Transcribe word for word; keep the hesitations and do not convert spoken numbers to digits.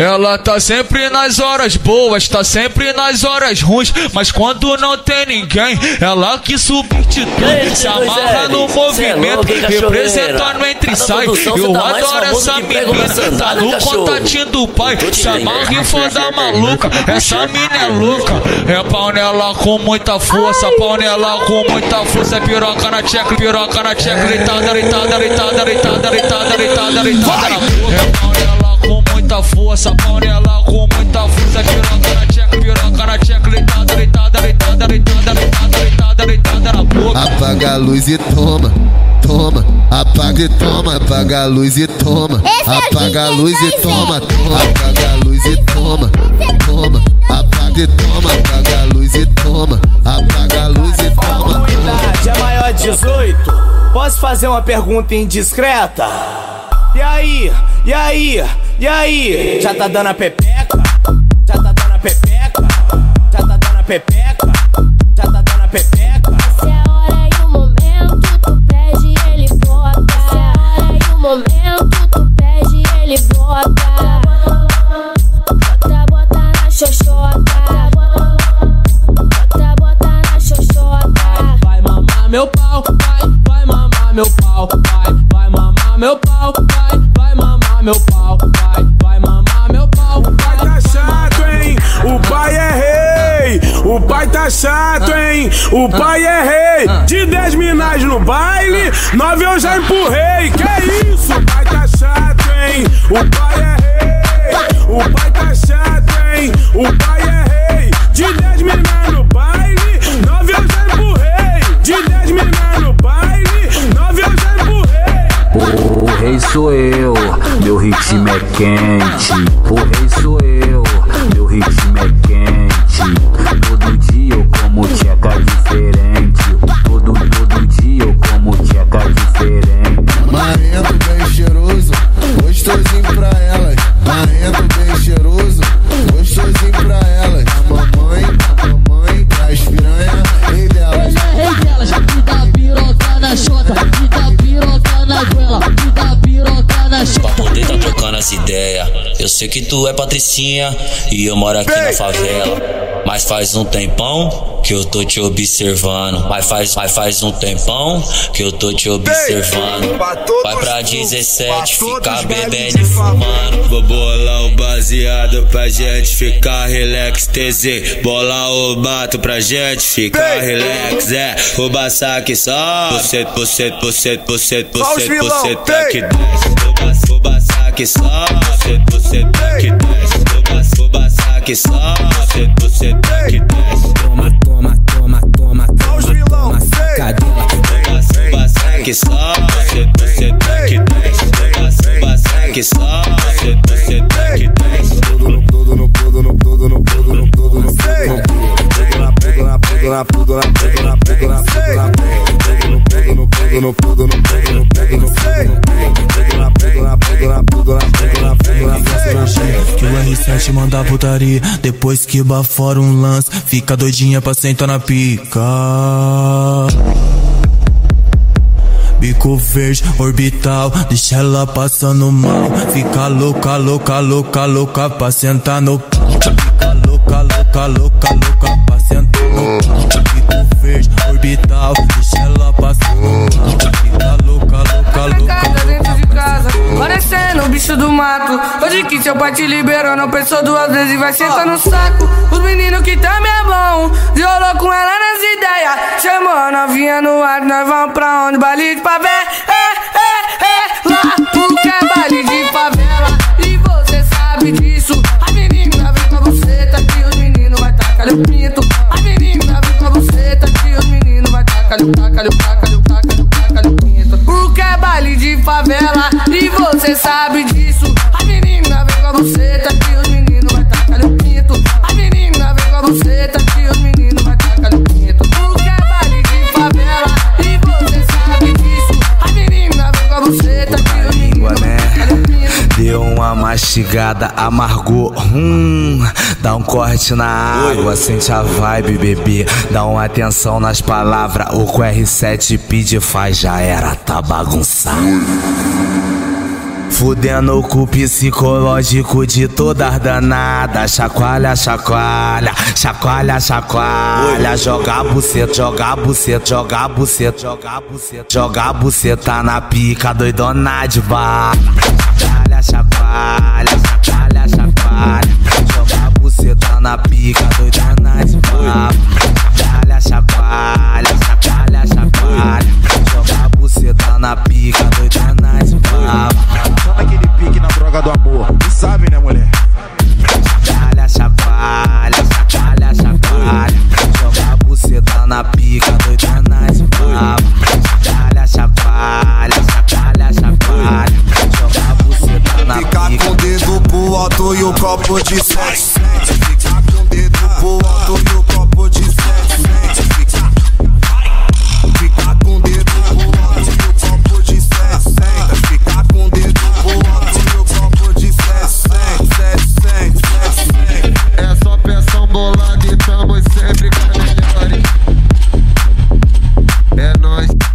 Ela tá sempre nas horas boas, tá sempre nas horas ruins, mas quando não tem ninguém, ela que substitui, se amarra no movimento, representando entre sai. Eu adoro essa menina, tá no contatinho do pai, se amarra e foda maluca, essa mina é louca. É pau nela com muita força, pau nela com muita força, é piroca na tcheca, piroca na tcheca, deitada, deitada, deitada, deitada, deitada, deitada, deitada na boca. É pau nela com muita força, pau nela com muita força, é piroca na tcheca, piroca na tcheca, deitada, deitada, deitada, deitada, deitada, deitada, deitada na boca. Apaga a luz e toma, toma, apaga e toma, apaga a luz e toma, apaga a luz e toma, toma, apaga a luz e toma, toma, apaga e toma, apaga a luz e toma, apaga a luz e toma. Idade é maior de dezoito, posso fazer uma pergunta indiscreta? E aí, e aí, e aí? Já tá dando a pepeca? Já tá dando a pepeca? Já tá dando a pepeca? Já tá dando a pepeca? Se é a hora e o momento, tu pede e ele bota. Se é a hora e o momento, tu pede e ele bota. Bota, bota na xoxota. Bota, bota na xoxota. Vai mamar meu pau, vai, vai mamar meu pau, vai, vai mamar meu pau, vai, vai mamar meu pau, vai, vai mamar meu pau. O pai tá chato, hein? O pai é rei. O pai tá chato, hein? O pai é rei. De dez minas no baile, nove eu já empurrei. Que isso? O pai tá chato, hein? O pai é rei. O pai tá chato, hein? O pai é rei. De dez minas no baile, nove eu já empurrei. De dez minas no baile, nove eu já empurrei. O rei sou eu, meu ritmo é quente. O rei sou eu, meu ritmo é quente. Todo dia eu como tcheca diferente. Todo, todo dia eu como tcheca diferente. Marrento bem cheiroso, gostosinho pra elas. Marrento bem cheiroso, gostosinho pra elas. A mamãe, a mamãe, as piranha, rei delas. Ele é rei delas, me dá piroca na chota, me dá piroca na goela, me dá piroca na chota. Pra poder tá trocando as ideias, eu sei que tu é patricinha e eu moro aqui na favela. Mas faz um tempão que eu tô te observando. Mas faz, mas faz um tempão que eu tô te observando. Vai pra dezessete, ficar bebendo e fumando. Vou bolar o baseado pra gente ficar relax, T Z. Bolar o mato pra gente ficar relax, é. Rouba saque só. Você, você, você, você, você, você tá que desce. Rouba saque só. Você, você tá que desce. Rouba saque só. Você, você tá que desce. Toma, toma, toma, toma, toma, toma, sacadela. Rouba saque só. Você, você tá que desce. Rouba saque só. Você, você tá que desce. Tudo no, tudo no, tudo no, tudo no, tudo no, tudo no, tudo no, tudo na, tudo na, tudo na, tudo na, tudo na, tudo na, tudo na, tudo no, tudo no, tudo no, tudo no, tudo no, tudo no, tudo no, tudo na, tudo na, tudo na, tudo na, tudo na, tudo na. Que o R sete manda putaria, depois que bafora um lance, fica doidinha pra sentar na pica. Bico verde, orbital, deixa ela passando mal. Fica louca, louca, louca, louca pra sentar no pau. Fica louca, louca, louca, louca pra sentar no pau. Bico verde, orbital, deixa ela passando mal. Fica louca, louca, louca, louca dentro de casa, parecendo um bicho do mato. Hoje que seu pai te liberou, não pensou duas vezes e vai sentar no saco. Os meninos que tá minha mão, violou com ela nas ideias. Chamou a novinha no ar, nós vamos pra onde? Baile de favela, é, é, é. Lá porque é baile de favela e você sabe disso. A menina vem com você, tá que os meninos vai tacar o pinto. A menina vem com você, tá que os meninos vai tacar o tacar o tacar o tacar o tacar o pinto. Porque é baile de favela e você sabe disso. A menina vem com você, tá que os meninos vai tacar o pinto. A menina vem com você, tá que os meninos vai tacar o pinto. Porque é baile de favela e você sabe disso. A menina vem com você, tá que os meninos vai tacar o pinto. Deu uma mastigada, amargou, hum. Dá um corte na água, sente a vibe, bebê. Dá uma atenção nas palavras, o que o R sete pede faz, já era, tá bagunçado. Fudendo com o psicológico de todas danadas. Chacoalha, chacoalha, chacoalha, chacoalha. Joga buceta, joga buceta, joga buceta, joga buceta, joga buceta na pica, doidona de bala. Chacoalha, chacoalha, chacoalha, chacoalha. Joga buceta na pica, doidona de bala. Chacoalha, chacoalha, chacoalha, chacoalha. Joga buceta na pica, doidona de bala. Chama aquele pique na droga do amor, tu sabe, né, mulher? Chacoalha, chacoalha, chacoalha, chacoalha. Joga buceta na pica, doidona de bala. Chacoalha, chacoalha, chacoalha, chacoalha. Joga buceta na pica. Fica com o dedo pro alto e o copo de sexo. Fica com o dedo pro alto e o copo de sexo. Fica com o dedo pro alto e o copo de sexo. Fica com o dedo pro alto e o copo de sexo. É só pressão bolada e tamo sempre com a melhor. É nóis.